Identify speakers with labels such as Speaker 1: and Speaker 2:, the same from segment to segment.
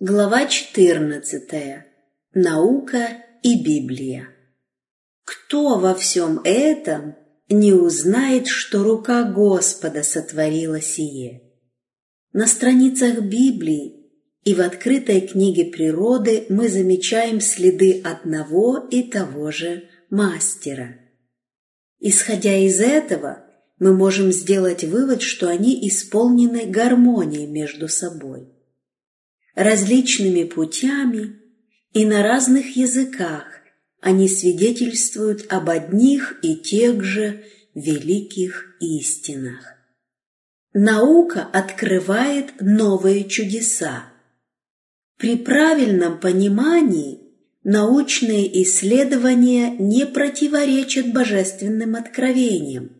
Speaker 1: Глава 14. Наука и Библия. Кто во всем этом не узнает, что рука Господа сотворила сие? На страницах Библии и в открытой книге природы мы замечаем следы одного и того же мастера. Исходя из этого, мы можем сделать вывод, что они исполнены гармонией между собой. Различными путями и на разных языках они свидетельствуют об одних и тех же великих истинах. Наука открывает новые чудеса. При правильном понимании научные исследования не противоречат божественным откровениям.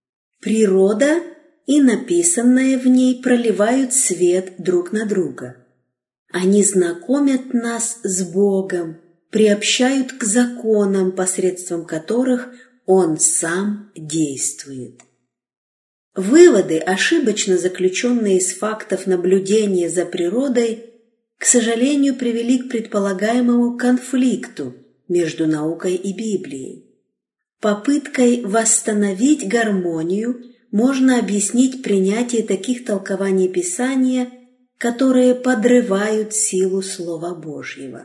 Speaker 1: Природа и написанное в ней проливают свет друг на друга. Они знакомят нас с Богом, приобщают к законам, посредством которых Он сам действует. Выводы, ошибочно заключенные из фактов наблюдения за природой, к сожалению, привели к предполагаемому конфликту между наукой и Библией. Попыткой восстановить гармонию можно объяснить принятие таких толкований Писания, которые подрывают силу Слова Божьего.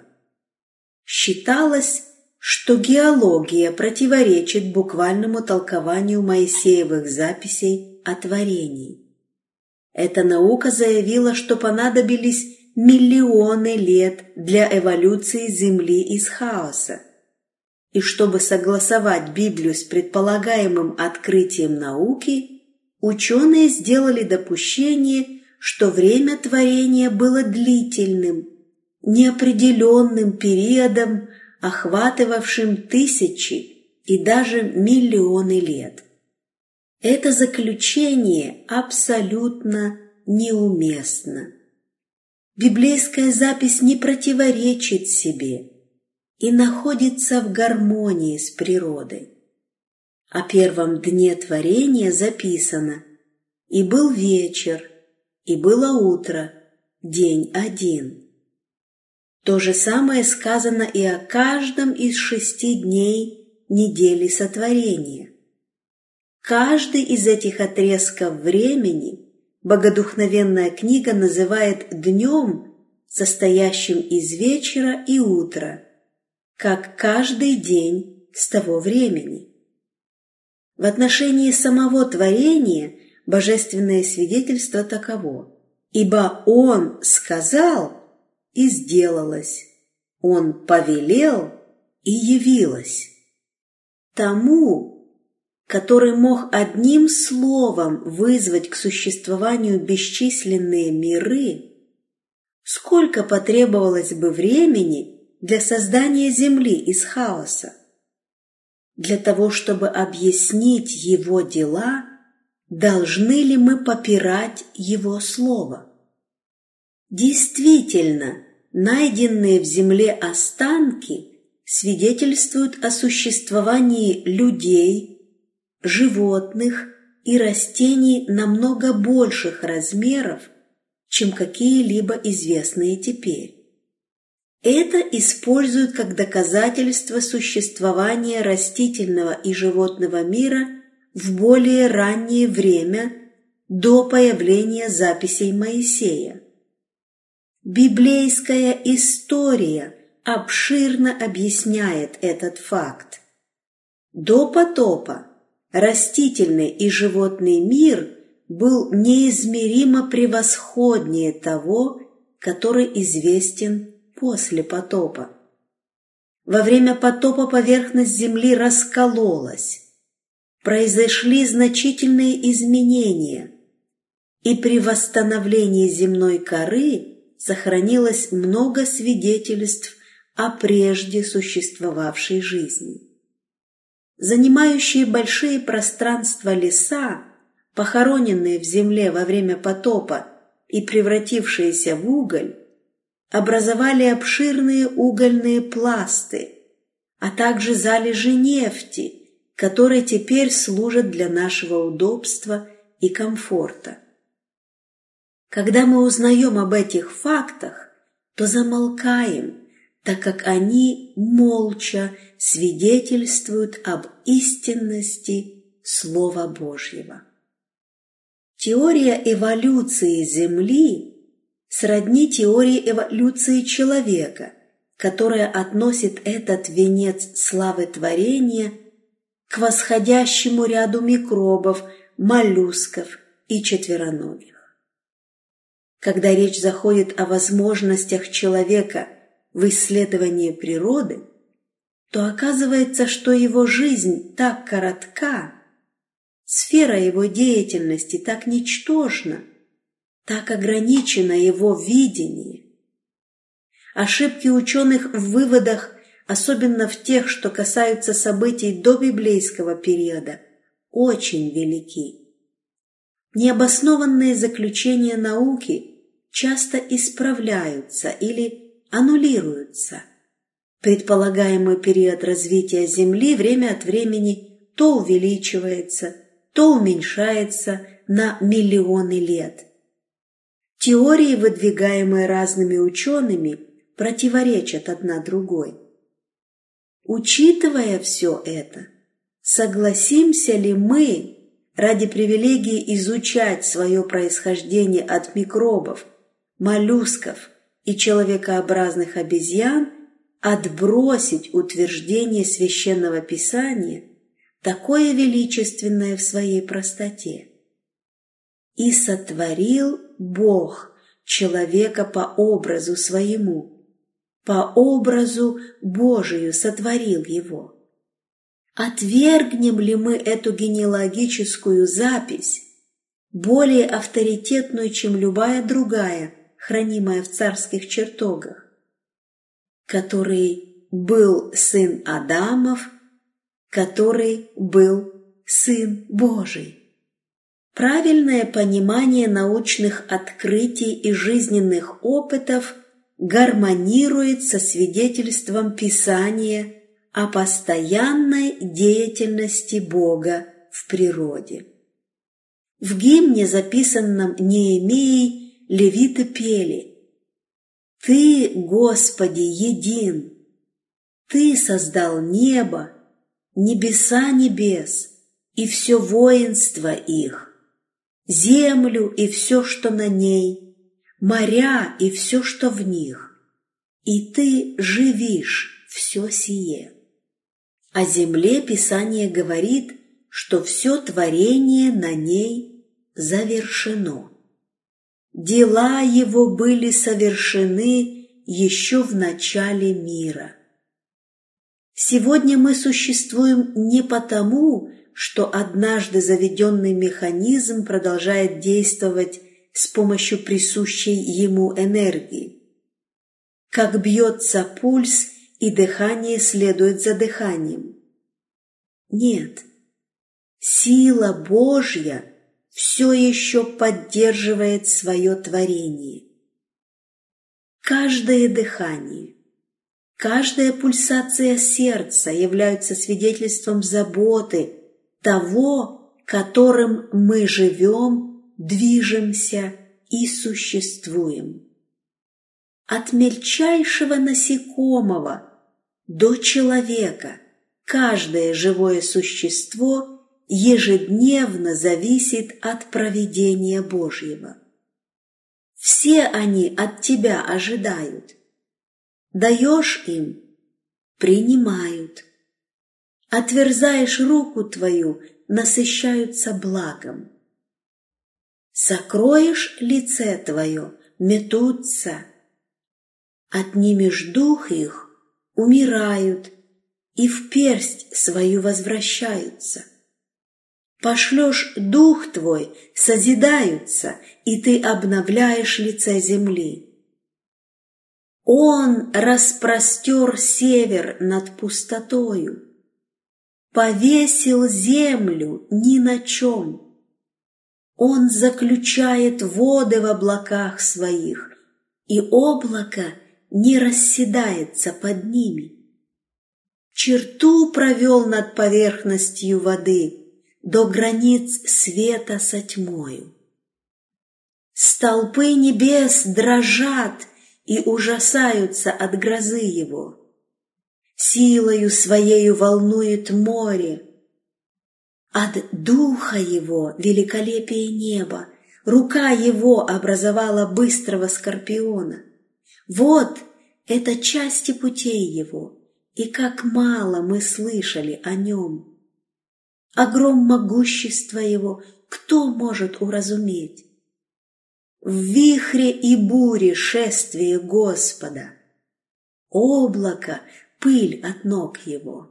Speaker 1: Считалось, что геология противоречит буквальному толкованию Моисеевых записей о творении. Эта наука заявила, что понадобились миллионы лет для эволюции Земли из хаоса. И чтобы согласовать Библию с предполагаемым открытием науки, ученые сделали допущение, что время творения было длительным, неопределенным периодом, охватывавшим тысячи и даже миллионы лет. Это заключение абсолютно неуместно. Библейская запись не противоречит себе и находится в гармонии с природой. О первом дне творения записано: «И был вечер, и было утро, день один». То же самое сказано и о каждом из 6 дней недели сотворения. Каждый из этих отрезков времени богодухновенная книга называет днем, состоящим из вечера и утра, как каждый день с того времени. В отношении самого творения божественное свидетельство таково: «Ибо Он сказал, и сделалось, Он повелел, и явилось». Тому, который мог одним словом вызвать к существованию бесчисленные миры, сколько потребовалось бы времени для создания Земли из хаоса? Для того, чтобы объяснить Его дела, должны ли мы попирать Его Слово? Действительно, найденные в земле останки свидетельствуют о существовании людей, животных и растений намного больших размеров, чем какие-либо известные теперь. Это используют как доказательство существования растительного и животного мира в более раннее время, до появления записей Моисея. Библейская история обширно объясняет этот факт. До потопа растительный и животный мир был неизмеримо превосходнее того, который известен после потопа. Во время потопа поверхность земли раскололась, произошли значительные изменения, и при восстановлении земной коры сохранилось много свидетельств о прежде существовавшей жизни. Занимающие большие пространства леса, похороненные в земле во время потопа и превратившиеся в уголь, образовали обширные угольные пласты, а также залежи нефти, которые теперь служат для нашего удобства и комфорта. Когда мы узнаем об этих фактах, то замолкаем, так как они молча свидетельствуют об истинности Слова Божьего. Теория эволюции Земли сродни теории эволюции человека, которая относит этот венец славы творения к восходящему ряду микробов, моллюсков и четвероногих. Когда речь заходит о возможностях человека в исследовании природы, то оказывается, что его жизнь так коротка, сфера его деятельности так ничтожна, так ограничено его видение. Ошибки ученых в выводах, особенно в тех, что касаются событий до библейского периода, очень велики. Необоснованные заключения науки часто исправляются или аннулируются. Предполагаемый период развития Земли время от времени то увеличивается, то уменьшается на миллионы лет. Теории, выдвигаемые разными учеными, противоречат одна другой. Учитывая все это, согласимся ли мы ради привилегии изучать свое происхождение от микробов, моллюсков и человекообразных обезьян отбросить утверждение Священного Писания, такое величественное в своей простоте? «И сотворил Бог человека по образу своему, по образу Божию сотворил его». Отвергнем ли мы эту генеалогическую запись, более авторитетную, чем любая другая, хранимая в царских чертогах, который был сын Адамов, который был сын Божий? Правильное понимание научных открытий и жизненных опытов гармонирует со свидетельством Писания о постоянной деятельности Бога в природе. В гимне, записанном Неемией, левиты пели: «Ты, Господи, един, Ты создал небо, небеса небес и все воинство их, землю и все, что на ней, моря и все, что в них, и Ты живишь все сие». О земле Писание говорит, что все творение на ней завершено. Дела Его были совершены еще в начале мира. Сегодня мы существуем не потому, что однажды заведенный механизм продолжает действовать с помощью присущей ему энергии. Как бьется пульс, и дыхание следует за дыханием. Нет, сила Божья все еще поддерживает свое творение. Каждое дыхание, каждая пульсация сердца являются свидетельством заботы того, которым мы живем, движемся и существуем. От мельчайшего насекомого до человека каждое живое существо ежедневно зависит от провидения Божьего. Все они от тебя ожидают. Даешь им – принимают. Отверзаешь руку твою – насыщаются благом. Сокроешь лице твое – метутся. Отнимешь дух их – умирают, и в персть свою возвращаются. Пошлешь дух твой – созидаются, и ты обновляешь лице земли. Он распростер север над пустотою, повесил землю ни на чем. Он заключает воды в облаках своих, и облако не расседается под ними. Черту провел над поверхностью воды до границ света со тьмою. Столпы небес дрожат и ужасаются от грозы его. Силою своею волнует море, от духа его великолепие неба, рука его образовала быстрого скорпиона. Вот это части путей его, и как мало мы слышали о нем. Огром могущества его кто может уразуметь? В вихре и буре шествие Господа, облако — пыль от ног его.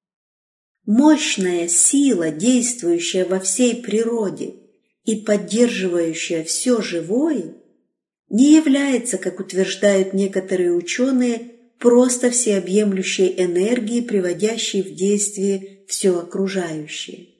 Speaker 1: Мощная сила, действующая во всей природе и поддерживающая все живое, не является, как утверждают некоторые ученые, просто всеобъемлющей энергией, приводящей в действие все окружающее.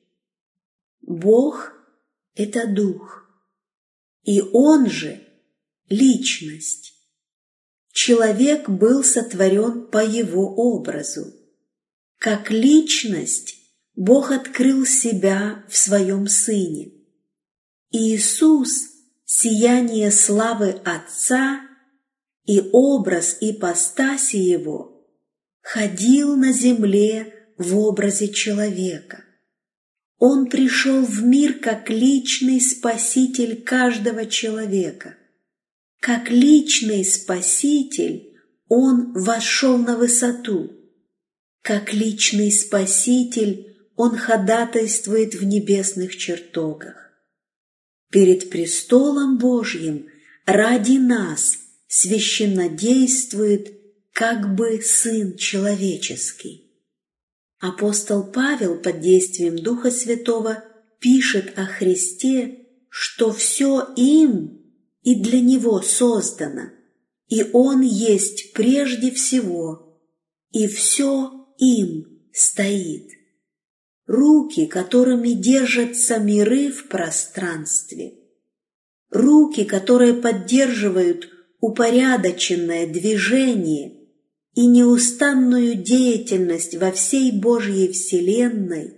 Speaker 1: Бог — это Дух, и Он же — Личность. Человек был сотворен по Его образу. Как Личность Бог открыл себя в Своем Сыне. Иисус — сияние славы Отца и образ ипостаси Его, ходил на земле в образе человека. Он пришел в мир как личный Спаситель каждого человека. Как личный Спаситель Он вошел на высоту. Как личный Спаситель Он ходатайствует в небесных чертогах. Перед престолом Божьим ради нас священнодействует как бы Сын Человеческий. Апостол Павел под действием Духа Святого пишет о Христе, что все им и для Него создано, и Он есть прежде всего, и все им стоит. Руки, которыми держатся миры в пространстве, руки, которые поддерживают упорядоченное движение и неустанную деятельность во всей Божьей вселенной,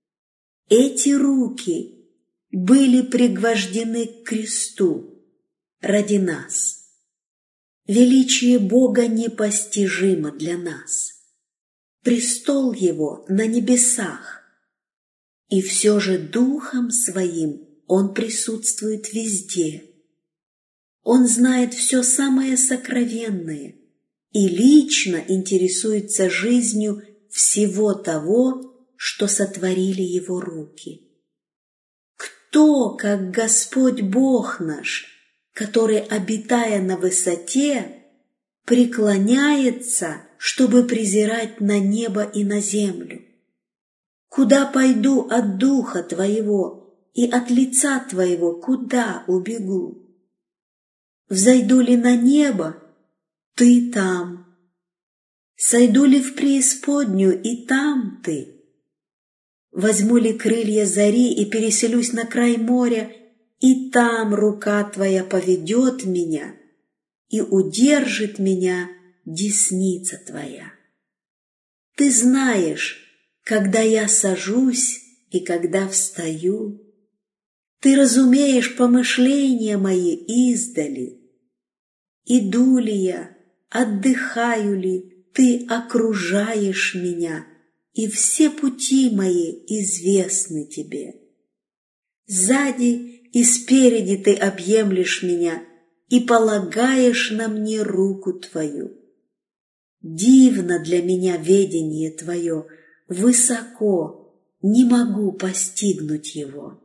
Speaker 1: эти руки были пригвождены к кресту ради нас. Величие Бога непостижимо для нас. Престол Его на небесах, и все же Духом Своим Он присутствует везде. Он знает все самое сокровенное и лично интересуется жизнью всего того, что сотворили Его руки. Кто, как Господь Бог наш, который, обитая на высоте, преклоняется, чтобы презирать на небо и на землю? Куда пойду от Духа Твоего и от лица Твоего куда убегу? Взойду ли на небо? Ты там. Сойду ли в преисподнюю, и там Ты? Возьму ли крылья зари и переселюсь на край моря, и там рука Твоя поведет меня, и удержит меня десница Твоя. Ты знаешь, когда я сажусь и когда встаю. Ты разумеешь помышления мои издали. Иду ли я, отдыхаю ли, Ты окружаешь меня, и все пути мои известны Тебе. Сзади и спереди Ты объемлешь меня и полагаешь на мне руку Твою. Дивно для меня ведение Твое, высоко, не могу постигнуть его.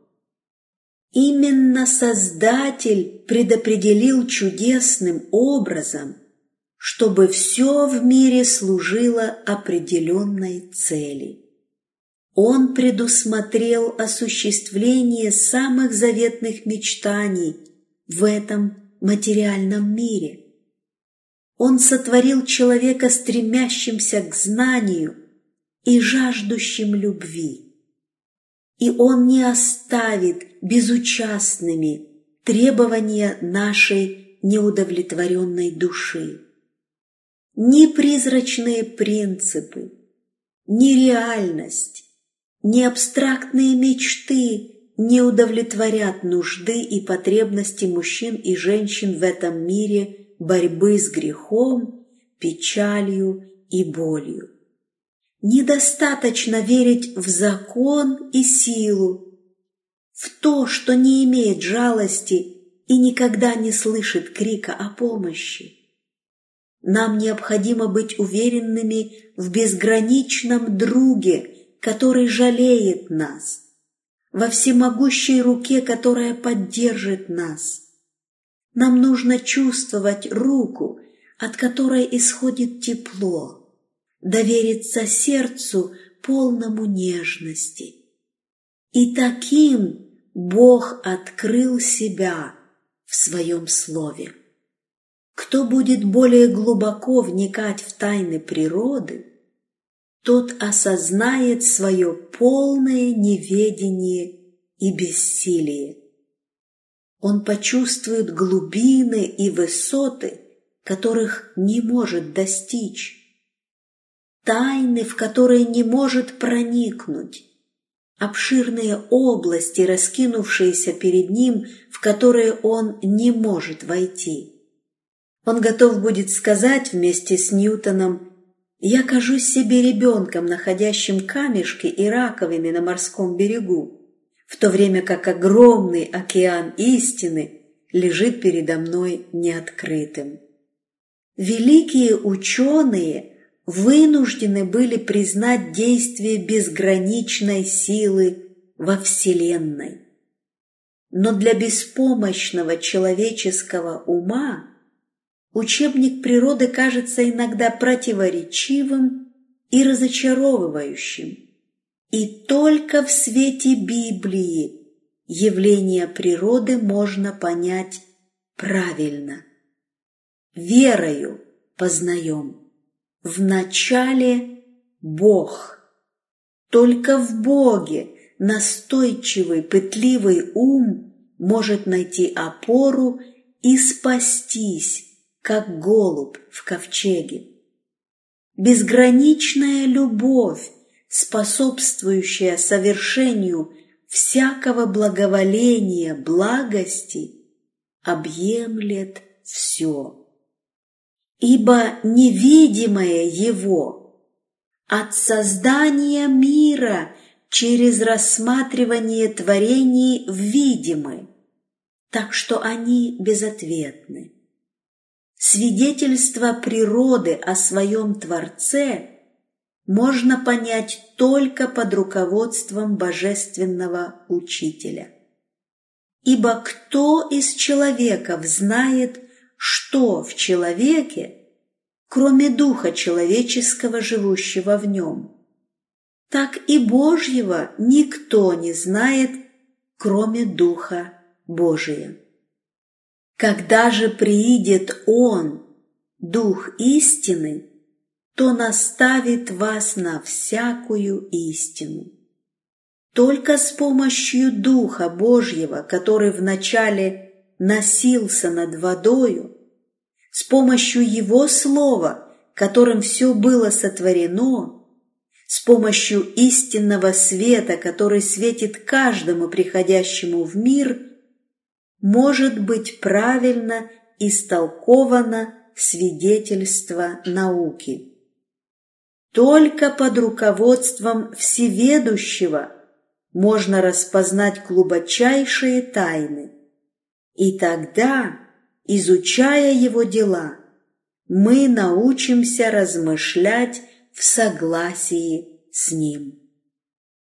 Speaker 1: Именно Создатель предопределил чудесным образом, чтобы все в мире служило определенной цели. Он предусмотрел осуществление самых заветных мечтаний в этом материальном мире. Он сотворил человека стремящимся к знанию и жаждущим любви. И Он не оставит безучастными требования нашей неудовлетворенной души. Ни призрачные принципы, ни реальность, ни абстрактные мечты не удовлетворят нужды и потребности мужчин и женщин в этом мире борьбы с грехом, печалью и болью. Недостаточно верить в закон и силу, в то, что не имеет жалости и никогда не слышит крика о помощи. Нам необходимо быть уверенными в безграничном друге, который жалеет нас, во всемогущей руке, которая поддержит нас. Нам нужно чувствовать руку, от которой исходит тепло, довериться сердцу, полному нежности. И таким Бог открыл себя в Своем Слове. Кто будет более глубоко вникать в тайны природы, тот осознает свое полное неведение и бессилие. Он почувствует глубины и высоты, которых не может достичь, тайны, в которые не может проникнуть, обширные области, раскинувшиеся перед ним, в которые он не может войти. Он готов будет сказать вместе с Ньютоном: «Я кажусь себе ребенком, находящим камешки и раковины на морском берегу, в то время как огромный океан истины лежит передо мной неоткрытым». Великие ученые вынуждены были признать действие безграничной силы во Вселенной. Но для беспомощного человеческого ума учебник природы кажется иногда противоречивым и разочаровывающим. И только в свете Библии явления природы можно понять правильно. Верою познаем: вначале Бог. Только в Боге настойчивый, пытливый ум может найти опору и спастись, как голубь в ковчеге. Безграничная любовь, способствующая совершению всякого благоволения, благости, объемлет все. Ибо невидимое Его от создания мира через рассматривание творений видимы, так что они безответны. Свидетельство природы о своем Творце можно понять только под руководством Божественного Учителя. Ибо кто из человеков знает, что в человеке, кроме духа человеческого, живущего в нем? Так и Божьего никто не знает, кроме Духа Божия. Когда же приидет Он, Дух истины, то наставит вас на всякую истину. Только с помощью Духа Божьего, который вначале носился над водою, с помощью Его Слова, которым все было сотворено, с помощью истинного света, который светит каждому приходящему в мир, может быть правильно истолковано свидетельство науки. Только под руководством Всеведущего можно распознать глубочайшие тайны, и тогда, изучая Его дела, мы научимся размышлять в согласии с Ним.